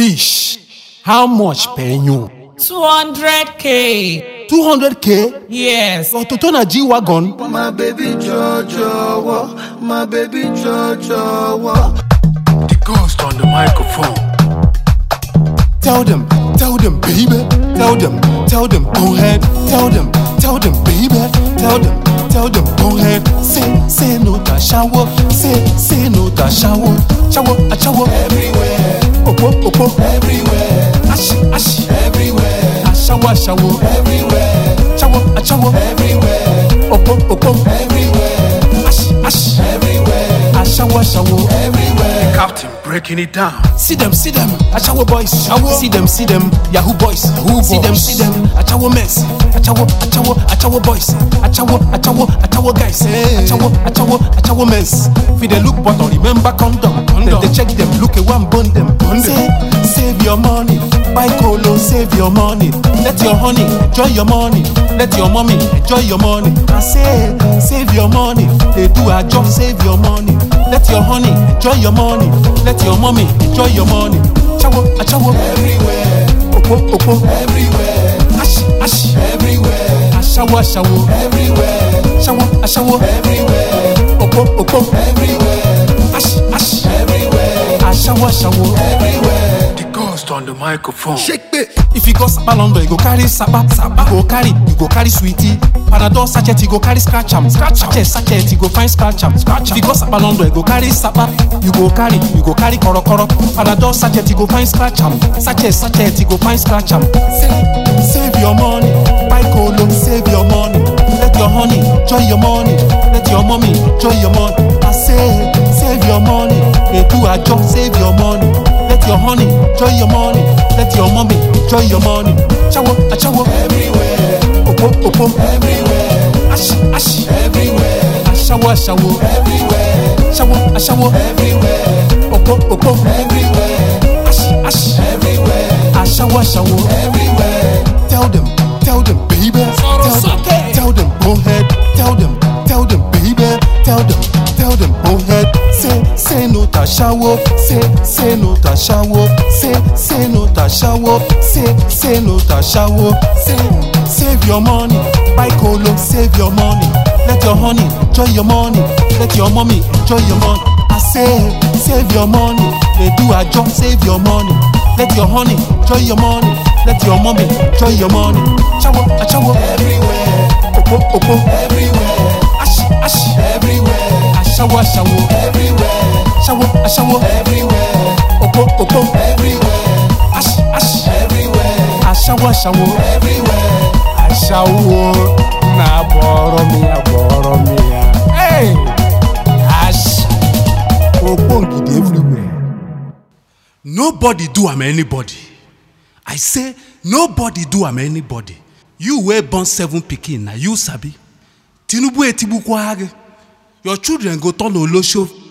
Bish, how much pay you? 200K. 200K? Yes. Totona G-Wagon? My baby Jojo, my baby Jojo. The ghost on the microphone. Tell them, baby. Tell them, go ahead. Tell them, baby. Tell them, go ahead. Say no to shower. Say no to shower. Shower Everywhere. Opo. Everywhere. Ash. Everywhere. Shower. Everywhere. Shower. Everywhere. Opo. Everywhere. Ash. Everywhere. Shower. Everywhere. Captain breaking it down. See them, Achawo boys. See them, Yahoo boys. See them, Achawo mess. Achawo boys. Achawo guys. Achawo mess. If they look but remember condom. Then they check them, look at one bone them. Say, save your money. Buy colo, save your money. Let your honey enjoy your money. Let your mommy enjoy your money. I say, save your money. They do a job, save your money. Let your honey enjoy your money. Let your mommy enjoy your money. Achawo Everywhere. Opo Everywhere. Ash Everywhere. Ashawo Everywhere. Ashawo Everywhere. Opo Everywhere. Ash Everywhere. Ashawo Everywhere. The ghost on the microphone. Shake it. If you go Sapa London, you go carry Sapa. You go carry Sweetie. Panadol sachet, you go carry scratch am. Sachet, you go find scratch am. If you go Sapa London, you go carry Sapa. You go carry Koro. Panadol sachet, you go find scratch am. Sachet, you go find scratch am. Save your money. Buy colo, save your money. Let your honey enjoy your money. Let your mommy enjoy your money. I say, save your money. They do a job, save your money. Let your honey enjoy your money. Let your mommy enjoy your money. Achawo Everywhere. Opo Everywhere. Ash Everywhere. Ashawo Everywhere. Ashawo Everywhere. Opo Everywhere. Ash Everywhere. Ashawo Everywhere. Tell them, baby. Tell them, go ahead. Tell them, baby. Tell them, go ahead. Say no to shower. Say no to shower. Say no to shower. Say no to shower. Save your money. Buy colo, save your money. Let your honey enjoy your money. Let your mommy enjoy your money. I say, save your money. They do a job, save your money. Let your honey enjoy your money. Let your mommy enjoy your money. Achawo Everywhere. Opo Everywhere. Ash Everywhere. Ashawo Everywhere. Ashawo Everywhere. Opo Everywhere. Ash Everywhere. Ashawo Everywhere. Ashawo na aboro mi ya. Hey, Ash Ogbongide everywhere. Nobody do am anybody. I say nobody do am anybody. You wey born 7 pikin na you sabi. Tinubu etibukwa age. Your children go turn olosho